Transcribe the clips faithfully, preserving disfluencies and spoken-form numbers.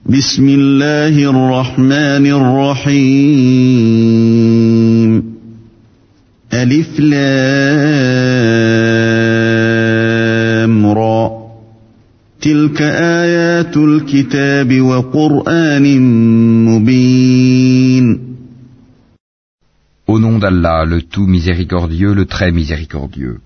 بسم الله الرحمن الرحيم ألف لام را تلك آيات الكتاب وقرآن مبين. Au nom d'Allah, le tout miséricordieux, le très miséricordieux.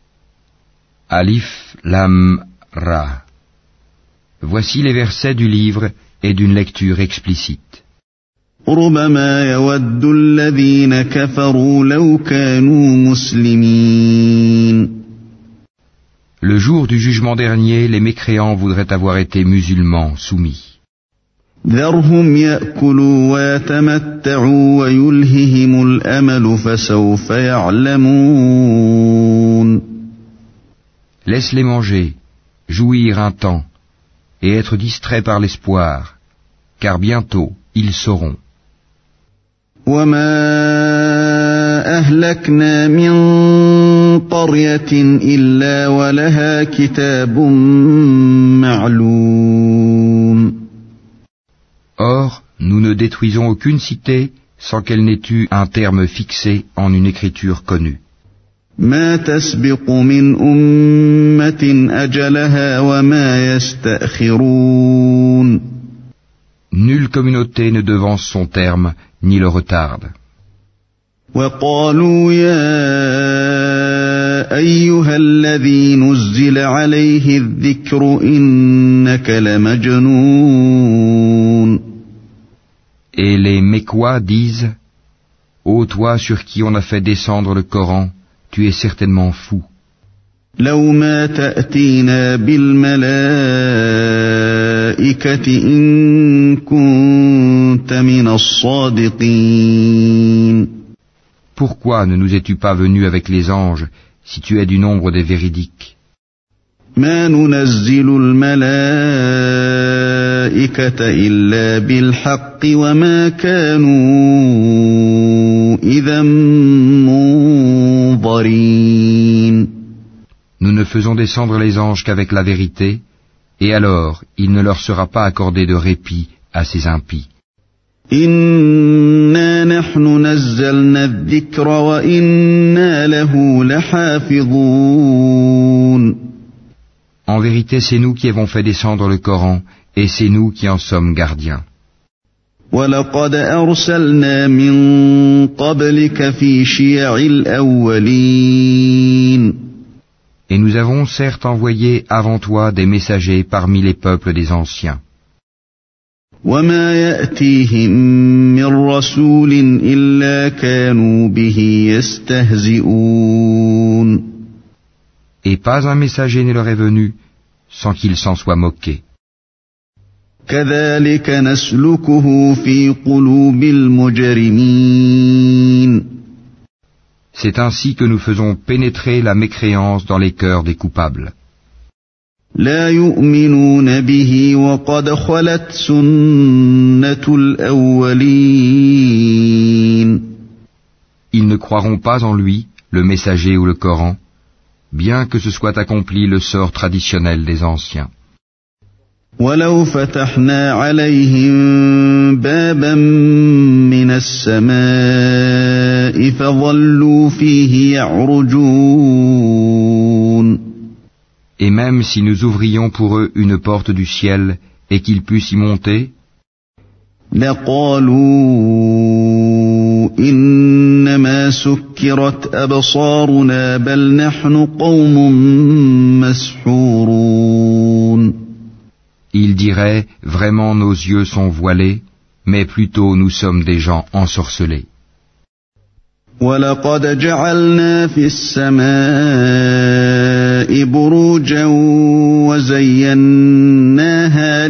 Alif Lam Ra. Voici les versets du livre et d'une lecture explicite. ربما يود الذين كفروا لو كانوا مسلمين. Le jour du jugement dernier, les mécréants voudraient avoir été musulmans, soumis. ذرهم يأكلوا ويتمتعوا ويلههم الأمل فسوف يعلمون. Laisse-les manger, jouir un temps, et être distraits par l'espoir, car bientôt ils sauront. وما أهلكنا من قرية إلا ولها كتاب معلوم. Or, nous ne détruisons aucune cité sans qu'elle n'ait eu un terme fixé en une écriture connue. ما تسبق من أمة أجلها وما يستأخرون. Nulle communauté ne devance son terme, ni le retarde. وقالوا يا أيها الذي نزل عليه الذكر إنك لمجنون. Et les Mécois disent, ô toi sur qui on a fait descendre le Coran, tu es certainement fou. لو ما تأتينا بالملائكة إن كنت من الصادقين. Pourquoi ne nous es-tu pas venu avec les anges si tu es du nombre des véridiques? ما ننزل الملائكة إلا بالحق وما كانوا إذا منظرين. Nous ne faisons descendre les anges qu'avec la vérité, et alors il ne leur sera pas accordé de répit à ces impies. إنا نحن نزلنا الذكر وإنا له لحافظون. En vérité, c'est nous qui avons fait descendre le Coran, et c'est nous qui en sommes gardiens. وَلَقَدْ أَرْسَلْنَا مِن قَبْلِكَ فِي شِيَعِ الْأَوَّلِينَ. Et nous avons certes envoyé avant toi des messagers parmi les peuples des anciens. وَمَا يَأْتِيهِم مِّن رَّسُولٍ إِلَّا كَانُوا بِهِ يَسْتَهْزِئُونَ. Et pas un messager ne leur est venu sans qu'ils s'en soient moqués. كَذَلِكَ نَسْلُكُهُ فِي قُلُوبِ الْمُجْرِمِينَ. C'est ainsi que nous faisons pénétrer la mécréance dans les cœurs des coupables. لا يؤمنون به وقد خلت سنة الأولين. Ils ne croiront pas en lui, le messager ou le Coran, bien que ce soit accompli le sort traditionnel des anciens. ولو فتحنا عليهم بابا من السماء فظلوا فيه يعرجون. Et même si nous ouvrions pour eux une porte du ciel et qu'ils puissent y monter, لقالوا إنما سكرت أبصارنا بل نحن قوم مسحورون. ils diraient, vraiment nos yeux sont voilés, mais plutôt nous sommes des gens ensorcelés. وَلَقَدْ جَعَلْنَا فِي السَّمَاءِ بُرُوجًا وَزَيَّنَّاهَا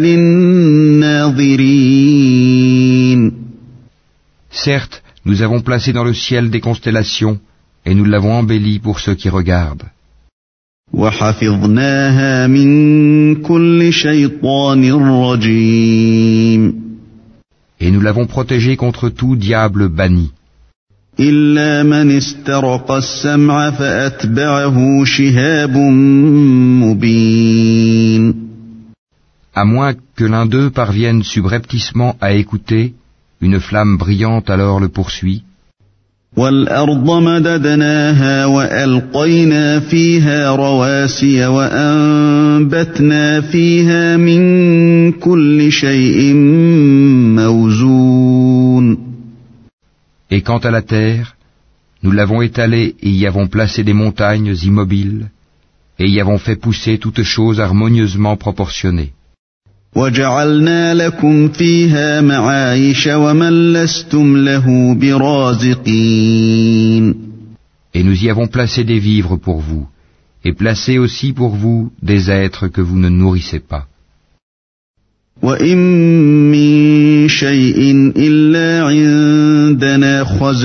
لِلنَّاظِرِينَ. Certes, nous avons placé dans le ciel des constellations, et nous l'avons embelli pour ceux qui regardent. وَحَفِظْنَاهَا مِن كُلِّ شَيْطَانٍ رَّجِيمٍ. Et nous l'avons protégé contre tout diable banni. إِلَّا مَنِ اسْتَرَقَ السَّمْعَ فَأَتْبَعَهُ شِهَابٌ مُّبِينٌ. à moins que l'un d'eux parvienne subrepticement à écouter, une flamme brillante alors le poursuit. وَالْأَرْضَ مَدَدْنَاهَا وَأَلْقَيْنَا فِيهَا رَوَاسِيَ وَأَنبَتْنَا فِيهَا مِن كُلِّ شَيْءٍ مَّوْزُونٍ. Et quant à la terre, nous l'avons étalée et y avons placé des montagnes immobiles, et y avons fait pousser toutes choses harmonieusement proportionnées. وَجَعَلْنَا لَكُمْ فِيهَا مَعَايِشَ وَمَن لَّسْتُمْ لَهُ بِرَازِقِينَ. Et nous y avons placé des vivres pour vous, et placé aussi pour vous des êtres que vous ne nourrissez pas. وَإِن مِّن شَيْءٍ إِلَّا عِندَنَا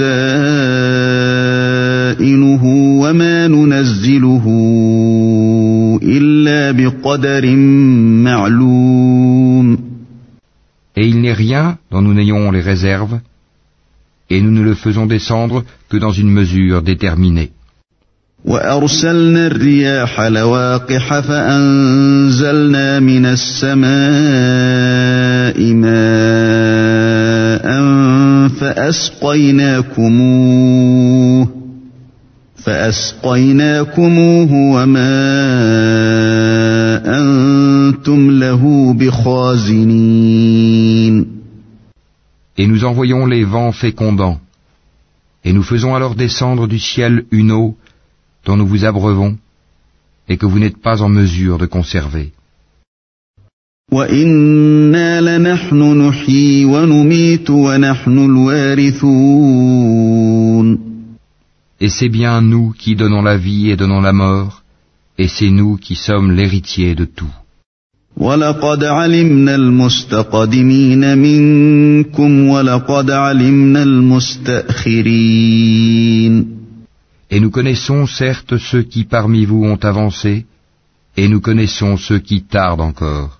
خَزَائِنُهُ وَمَا نُنَزِّلُهُ إِلَّا بِقَدَرٍ مَّعْلُومٍ. Et il n'est rien dont nous n'ayons les réserves, et nous ne le faisons descendre que dans une mesure déterminée. وَأَرْسَلْنَا الرِّيَاحَ لَوَاقِحَ فَأَنزَلْنَا مِنَ السَّمَاءِ مَاءً فَأَسْقَيْنَاكُمُوهُ فَأَسْقَيْنَاكُمُوهُ وَمَا أَنْتُمْ لَهُ بِخَازِنِينَ. Et nous envoyons les vents fécondants, et nous faisons alors descendre du ciel une eau dont nous vous abreuvons, et que vous n'êtes pas en mesure de conserver. وَإِنَّا لَنَحْنُ نُحْيِي وَنُمِيتُ وَنَحْنُ الْوَارِثُونَ. Et c'est bien nous qui donnons la vie et donnons la mort, et c'est nous qui sommes l'héritier de tout. وَلَقَدْ عَلِمْنَا الْمُسْتَقْدِمِينَ مِنكُمْ وَلَقَدْ عَلِمْنَا الْمُسْتَأْخِرِينَ. Et nous connaissons certes ceux qui parmi vous ont avancé, et nous connaissons ceux qui tardent encore.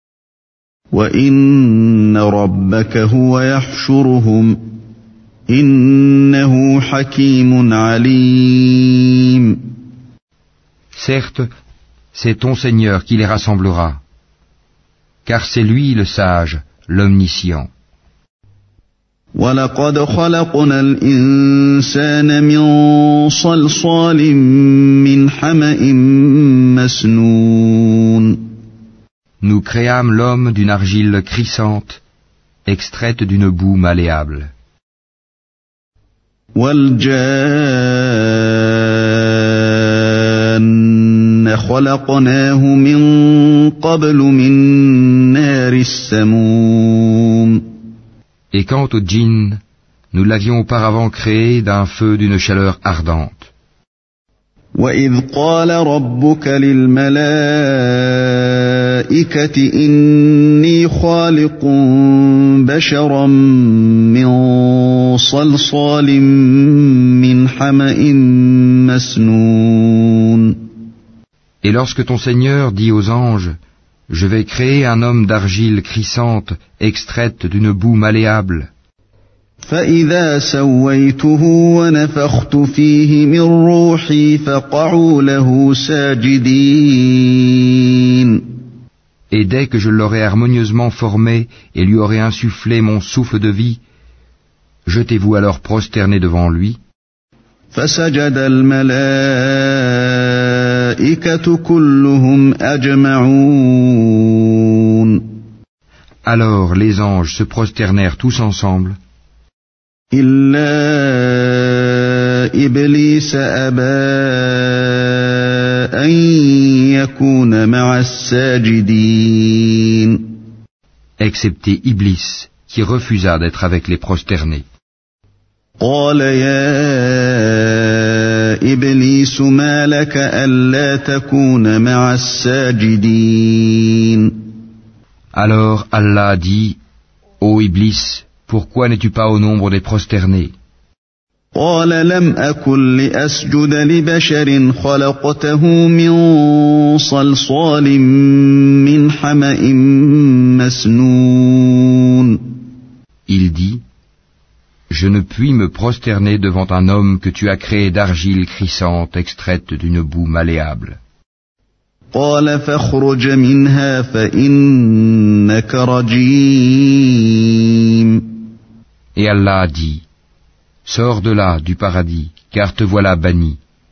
وَإِنَّ رَبَّكَ هُوَ يَحْشُرُهُمْ إِنَّهُ حَكِيمٌ عَلِيمٌ. Certes, c'est ton Seigneur qui les rassemblera, car c'est lui le sage, l'omniscient. وَلَقَدْ خَلَقْنَا الْإِنسَانَ مِنْ صَلْصَالٍ مِّنْ حَمَإٍ مَّسْنُونٍ. Nous créâmes l'homme d'une argile crissante, extraite d'une boue malléable. وَالْجَانَّ خَلَقْنَاهُ مِنْ قَبْلُ مِنْ نَارِ السَّمُومِ. Et quant au djinn, nous l'avions auparavant créé d'un feu d'une chaleur ardente. وَإِذْ قَالَ رَبُّكَ لِلْمَلَائِكَةِ إِنِّي خَالِقٌ بَشَرًا مِّن صَلْصَالٍ مِّنْ حَمَإٍ مَّسْنُونٍ. Et lorsque ton Seigneur dit aux anges, je vais créer un homme d'argile crissante, extraite d'une boue malléable. فَإِذَا سَوَّيْتُهُ وَنَفَخْتُ فِيهِ مِنْ رُوحِي فَقَعُوا لَهُ سَاجِدِينَ. Et dès que je l'aurai harmonieusement formé et lui aurai insufflé mon souffle de vie, jetez-vous alors prosterné devant lui. فَسَجَدَ الْمَلَائِكَةُ كُلُّهُمْ أَجْمَعُونَ. Alors les anges se prosternèrent tous ensemble, إِلَّا إِبْلِيسَ أَبَى أَن يَكُونَ مَعَ السَّاجِدِينَ. excepté Iblis, qui refusa d'être avec les prosternés. قَالَ يَا إِبْلِيسُ مَا لَكَ أَلَّا تَكُونَ مَعَ السَّاجِدِينَ. Alors Allah dit, ô Iblis, pourquoi n'es-tu pas au nombre des prosternés? قَالَ لَمْ أَكُنْ لِأَسْجُدَ لِبَشَرٍ خَلَقْتَهُ مِنْ صَلْصَالٍ مِّنْ حَمَإٍ مَّسْنُونٍ. Il dit, je ne puis me prosterner devant un homme que tu as créé d'argile crissante extraite d'une boue malléable. قال فاخرج منها فإنك رجيم. Et Allah dit, sors de là, du paradis, car te voilà banni.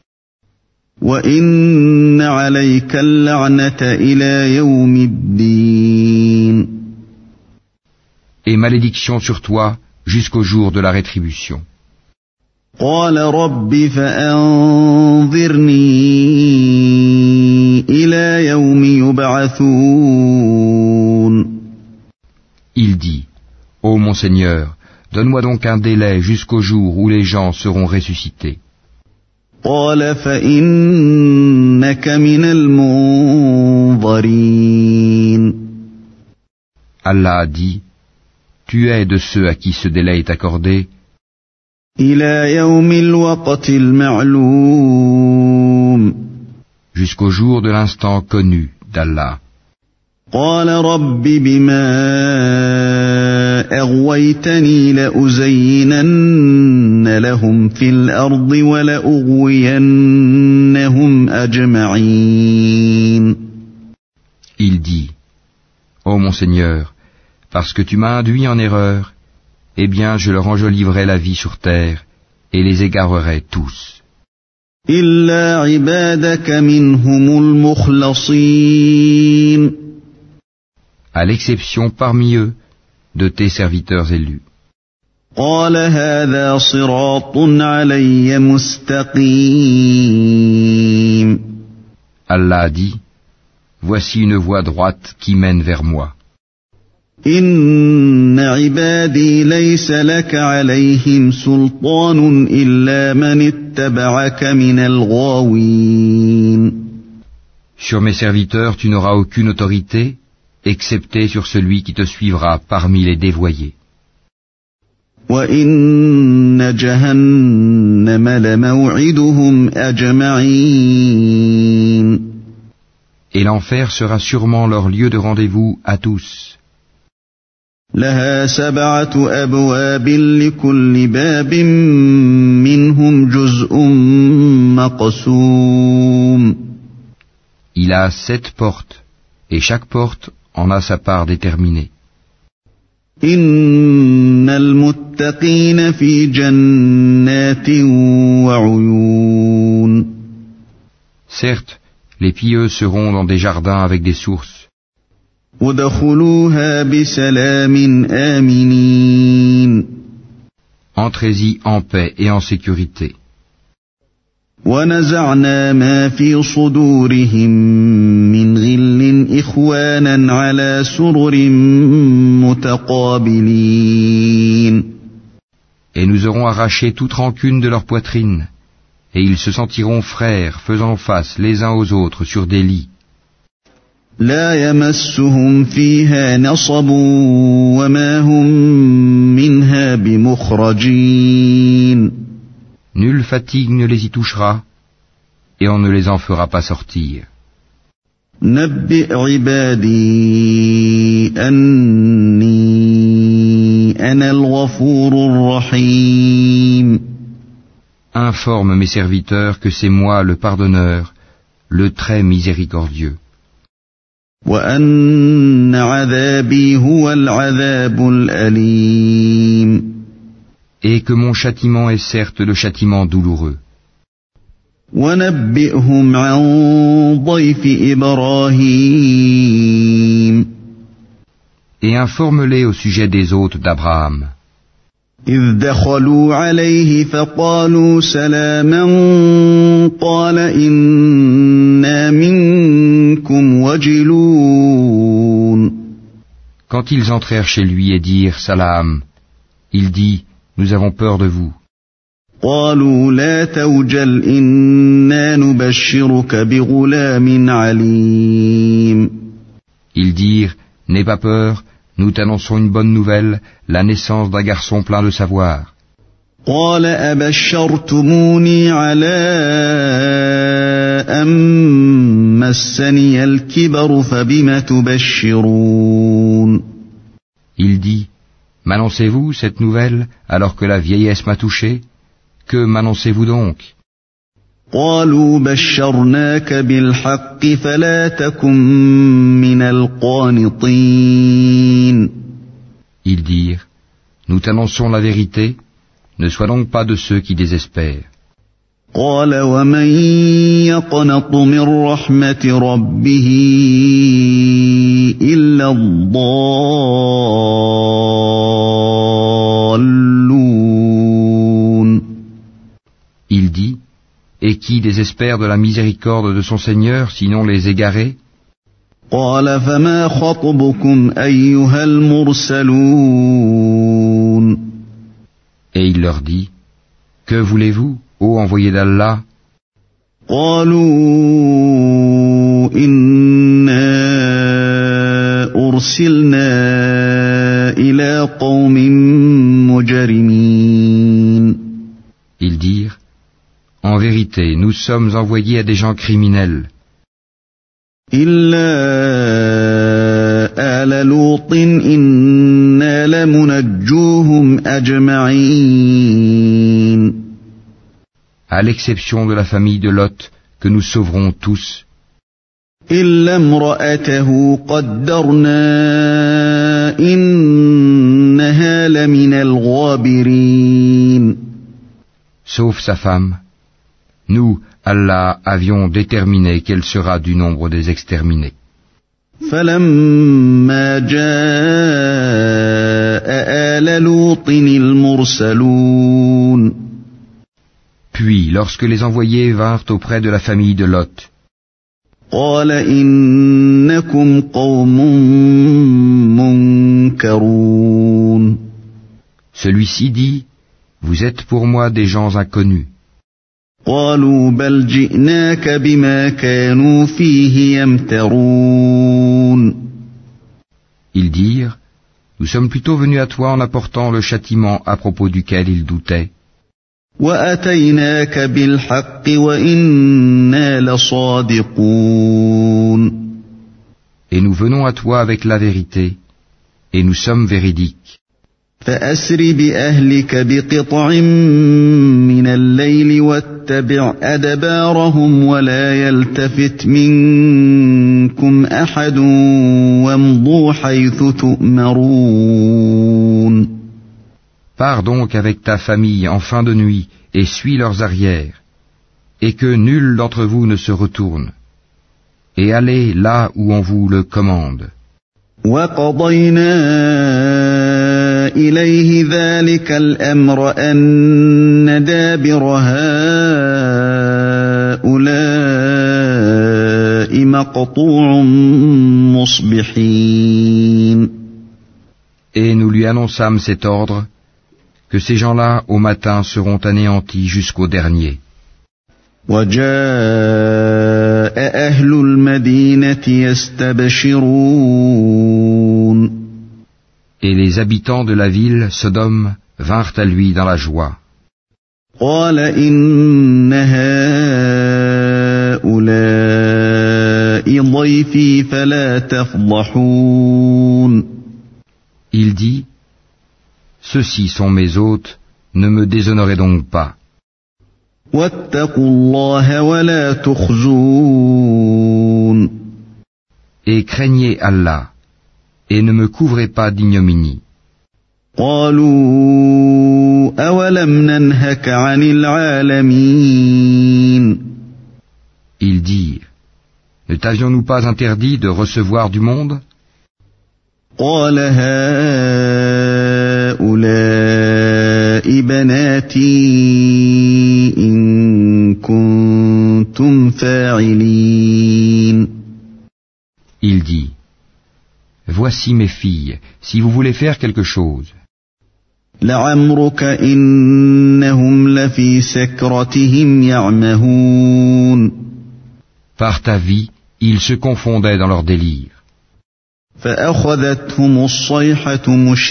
وإن عليك اللعنة إلى يوم الدين. Et malédiction sur toi jusqu'au jour de la rétribution. قال رب فأنظرني إلى يوم يبعثون. Il dit, ô mon Seigneur, donne-moi donc un délai jusqu'au jour où les gens seront ressuscités. قال فإنك من المنظرين. Allah a dit, tu es de ceux à qui ce délai est accordé إلى يوم الوقت المعلوم. jusqu'au jour de l'instant connu d'Allah. قال رب بما أغويتني لأزينن لهم في الأرض ولأغوينهم أجمعين. Il dit, ô mon Seigneur, parce que tu m'as induit en erreur, eh bien je leur enjoliverai la vie sur terre et les égarerai tous. إلا عبادك منهم المخلصين. À l'exception parmi eux de tes serviteurs élus. قال هذا صراط علي مستقيم. Allah a dit, voici une voie droite qui mène vers moi. إن عبادي ليس لك عليهم سلطان إلا من اتبعك من الغاوين. Sur mes serviteurs tu n'auras aucune autorité, excepté sur celui qui te suivra parmi les dévoyés. وإن جهنم لموعدهم أجمعين. Et l'enfer sera sûrement leur lieu de rendez-vous à tous. لها سبعة أبواب لكل باب منهم جزء مقسوم. Il a sept portes, et chaque porte en a sa part déterminée. إن المتقين في جنات وعيون. Certes, les pieux seront dans des jardins avec des sources. ادخلوها بسلام آمنين. Entrez-y en paix et en sécurité. ونزعنا ما في صدورهم من غل إخوانا على سرر متقابلين. Et nous aurons arraché toute rancune de leur poitrine, et ils se sentiront frères faisant face les uns aux autres sur des lits. لا يمسهم فيها نصب وما هم منها بمخرجين. Nulle fatigue ne les y touchera, et on ne les en fera pas sortir. نبئ عبادي أني أنا الغفور الرحيم. Informe mes serviteurs que c'est moi le pardonneur, le très miséricordieux. وأن عذابي هو العذاب الأليم. Et que mon châtiment est certes le châtiment douloureux. ونبئهم عن ضيف إبراهيم. Et informe-les au sujet des hôtes d'Abraham. إذ دخلوا عليه فقالوا سلاما قال إنا منكم وجلون. Quand ils entrèrent chez lui et dirent salam, il dit, nous avons peur de vous. قالوا لا توجل إنا نبشرك بغلام عليم. Ils dirent, n'aie pas peur, nous t'annonçons une bonne nouvelle, la naissance d'un garçon plein de savoir. قال أبشرتموني على أن مسني الكبر فبم تبشرون. Il dit, m'annoncez-vous cette nouvelle alors que la vieillesse m'a touché? Que m'annoncez-vous donc? قالوا بشرناك بالحق فلا تكن من القانطين. Ils dirent, nous t'annonçons la vérité, ne sois donc pas de ceux qui désespèrent. قال ومن يقنط من رحمة ربه إلا الضالون. Il dit, et qui désespère de la miséricorde de son Seigneur, sinon les égarés? قال فما خطبكم أيها المرسلون. Et il leur dit, que voulez-vous, ô envoyé d'Allah? قالوا إنا أرسلنا إلى قوم مجرمين. Ils dirent, en vérité, nous sommes envoyés à des gens criminels. إلا آل لوط إنا لمنجوهم أجمعين. À l'exception de la famille de Lot, que nous sauverons tous. إلا امرأته قدرنا إنها لمن الغابرين. Sauf sa femme. Nous, Allah, avions déterminé qu'elle sera du nombre des exterminés. فلما جاء آل لوط المرسلون. Puis, lorsque les envoyés vinrent auprès de la famille de Lot, قال إنكم قوم منكرون. celui-ci dit, vous êtes pour moi des gens inconnus. قالوا بل جئناك بما كانوا فيه يمترون. Ils dirent, nous sommes plutôt venus à toi en apportant le châtiment à propos duquel ils doutaient. وأتيناك بالحق وإنا لصادقون. Et nous venons à toi avec la vérité, et nous sommes véridiques. فأسر بأهلك بقطع من الليل واتبع أدبارهم ولا يلتفت منكم أحد وامضوا حيث تؤمرون. Pars donc avec ta famille en fin de nuit et suis leurs arrières, et que nul d'entre vous ne se retourne, et allez là où on vous le commande. وقضينا إليه ذلك الأمر أن دابر هؤلاء مقطوع مصبحين. Et nous lui annonçâmes cet ordre, que ces gens-là, au matin, seront anéantis jusqu'au dernier. وجاء أهل المدينة يستبشرون. Et les habitants de la ville, Sodome, vinrent à lui dans la joie. قال إن هؤلاء ضيفي فلا تفضحون. Il dit, ceux-ci sont mes hôtes, ne me déshonorez donc pas. واتقوا الله ولا تخزون. Et craignez Allah, et ne me couvrez pas d'ignominie. قالوا أولم ننهك عن العالمين. Ils dirent, ne t'avions-nous pas interdit de recevoir du monde? قال هؤلاء بناتي إن كنتم فاعلين. Il dit, voici mes filles, si vous voulez faire quelque chose. لعمرك إنهم لفي سكرتهم يعمهون. Par ta vie, ils se confondaient dans leur délire. فأخذتهم الصيحة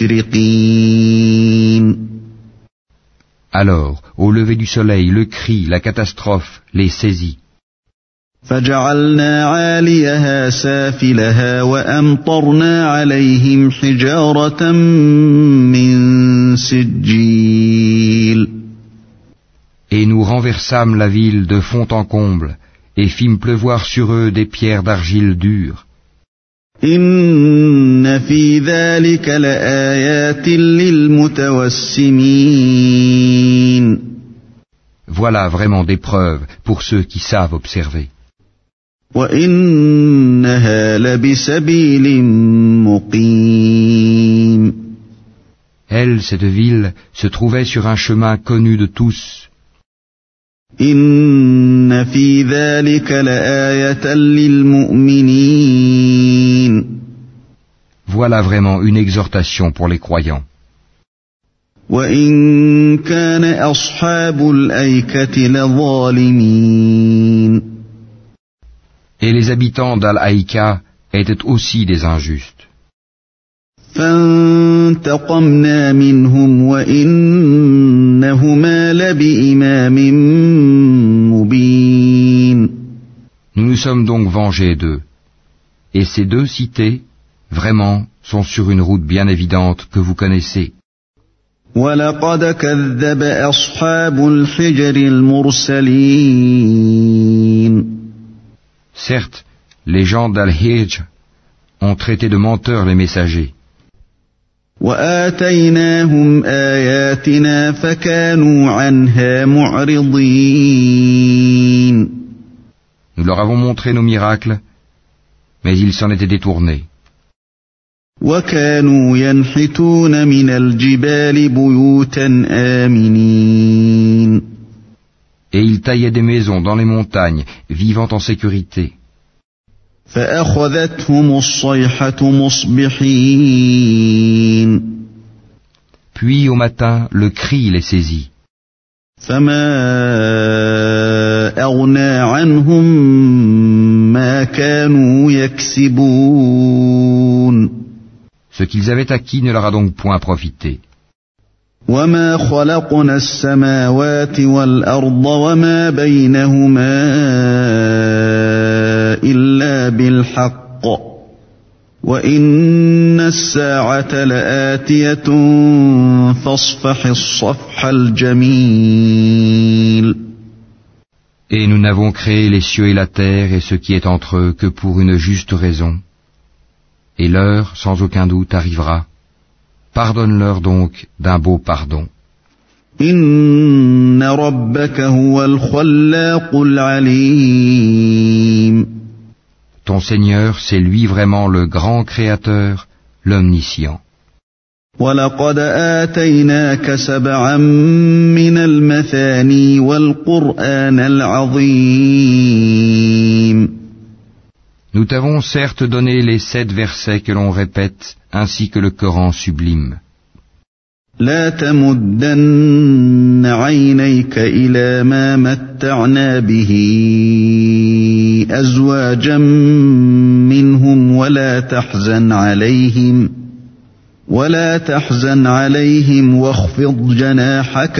مشرقين. Alors, au lever du soleil, le cri, la catastrophe les saisit. فجعلنا عاليها سافلها وأمطرنا عليهم حجارة من سجيل. Et nous renversons renversâmes la ville de fond en comble, et fîmes pleuvoir sur eux des pierres d'argile dure. إن في ذلك لآيات للمتوسمين. Voilà vraiment des preuves pour ceux qui savent observer. وإنها لبسبيل مقيم. Elle, cette ville, se trouvait sur un chemin connu de tous. إن في ذلك لآية للمؤمنين. Voilà vraiment une exhortation pour les croyants. وإن كان أصحاب الأيكة لظالمين. Et les habitants d'Al-Haïka étaient aussi des injustes. فانتقمنا منهم وإنهما لبإمام مبين. Nous nous sommes donc vengés d'eux. Et ces deux cités, vraiment, sont sur une route bien évidente que vous connaissez. وَلَقَدْ كَذَّبَ أَصْحَابُ الْحِجْرِ الْمُرْسَلِينَ. Certes, les gens d'Al-Hijr ont traité de menteurs les messagers. وَآتَيْنَاهُمْ آيَاتِنَا فَكَانُوا عَنْهَا مُعْرِضِينَ. Nous leur avons montré nos miracles, mais ils s'en étaient détournés. وَكَانُوا يَنْحِتُونَ مِنَ الْجِبَالِ بُيُوتًا آمِنِينَ. Et ils taillaient des maisons dans les montagnes, vivant en sécurité. فأخذتهم الصيحة مصبحين. Puis au matin, le cri les saisit. فما أغنى عنهم ما كانوا يكسبون. Ce qu'ils avaient acquis ne leur a donc point profité. وما خلقنا السماوات والأرض وما بينهما إلا بالحق وإن الساعة لآتية فاصفح الصفح الجميل. Et nous n'avons créé les cieux et la terre et ce qui est entre eux que pour une juste raison. Et l'heure, sans aucun doute, arrivera. Pardonne-leur donc d'un beau pardon. إن ربك هو الخلاق العليم. Ton Seigneur, c'est lui vraiment le grand Créateur, l'Omniscient. وَلَقَدْ آتَيْنَاكَ سَبْعًا مِنَ الْمَثَانِي وَالْقُرْآنَ الْعَظِيمَ. Nous t'avons certes donné les sept versets que l'on répète, ainsi que le Coran sublime. لا تمدن عينيك إلى ما متعنا به أزواجا منهم ولا تحزن عليهم ولا تحزن عليهم واخفض جناحك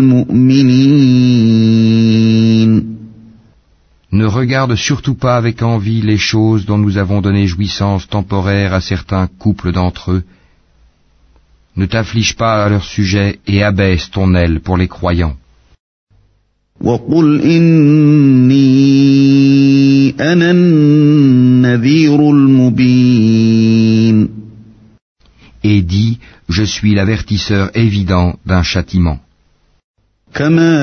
للمؤمنين. Ne regarde surtout pas avec envie les choses dont nous avons donné jouissance temporaire à certains couples d'entre eux. Ne t'afflige pas à leur sujet et abaisse ton aile pour les croyants. وَقُلْ إِنِّي أَنَا النَّذِيرُ الْمُبِينُ. Et dis, je suis l'avertisseur évident d'un châtiment. كَمَا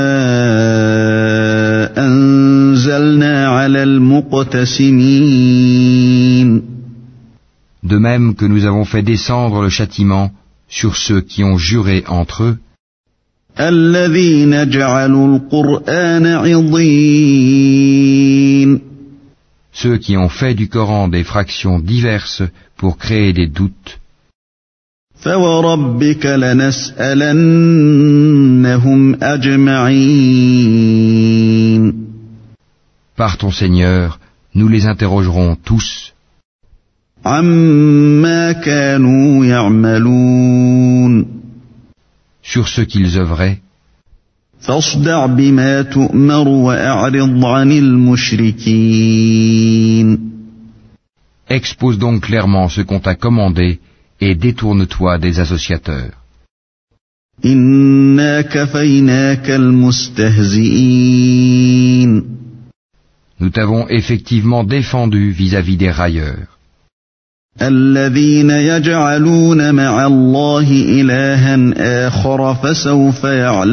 أَنزَلْنَا عَلَى الْمُقْتَسِمِينَ. De même que nous avons fait descendre le châtiment sur ceux qui ont juré entre eux, الَّذِينَ جَعَلُوا الْقُرْآنَ عِضِينَ. Ceux qui ont fait du Coran des fractions diverses pour créer des doutes. فَوَرَبِّكَ لَنَسْأَلَنَّهُمْ أَجْمَعِينَ. Par ton Seigneur, nous les interrogerons tous. عَمَّا كَانُوا يَعْمَلُونَ. Sur ce qu'ils œuvraient. فاصدع بما تؤمر وأعرض عن المشركين. Expose donc clairement ce qu'on t'a commandé et détourne-toi des associateurs. إنا كفيناك المستهزئين. Nous t'avons effectivement défendu vis-à-vis des railleurs. الذين يجعلون مع الله إلها آخر فسوف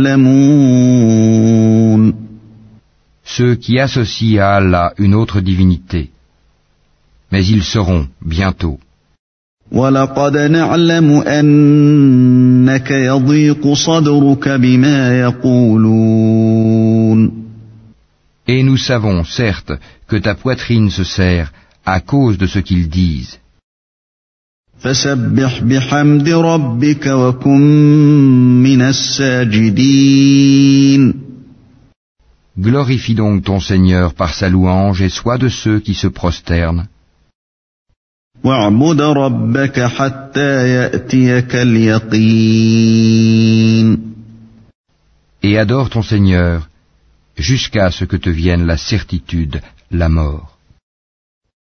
يعلمون. Ceux qui associent à Allah une autre divinité. Mais ils seront bientôt. وَلَقَدْ نَعْلَمُ أَنَّكَ يَضِيقُ صَدْرُكَ بِمَا يَقُولُونَ. Et nous savons, certes, que ta poitrine se serre à cause de ce qu'ils disent. فَسَبِّحْ بِحَمْدِ رَبِّكَ وَكُن مِّنَ السَّاجِدِينَ. Glorifie donc ton Seigneur par sa louange et sois de ceux qui se prosternent. وَاعْبُدْ رَبَّكَ حَتَّى يَأْتِيَكَ الْيَقِينُ. Et adore ton Seigneur jusqu'à ce que te vienne la certitude, la mort.